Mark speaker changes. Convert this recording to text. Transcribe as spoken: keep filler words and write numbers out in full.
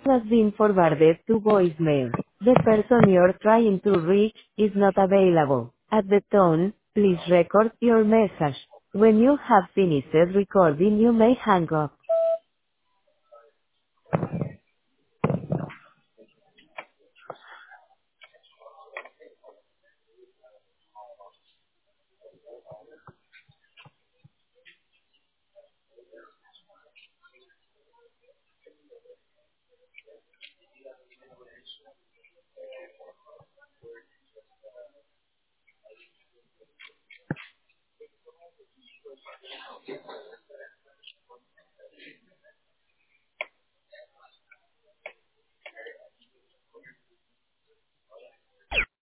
Speaker 1: has been forwarded to voicemail. The person you're trying to reach is not available. At the tone, please record your message. When you have finished recording, you may hang up.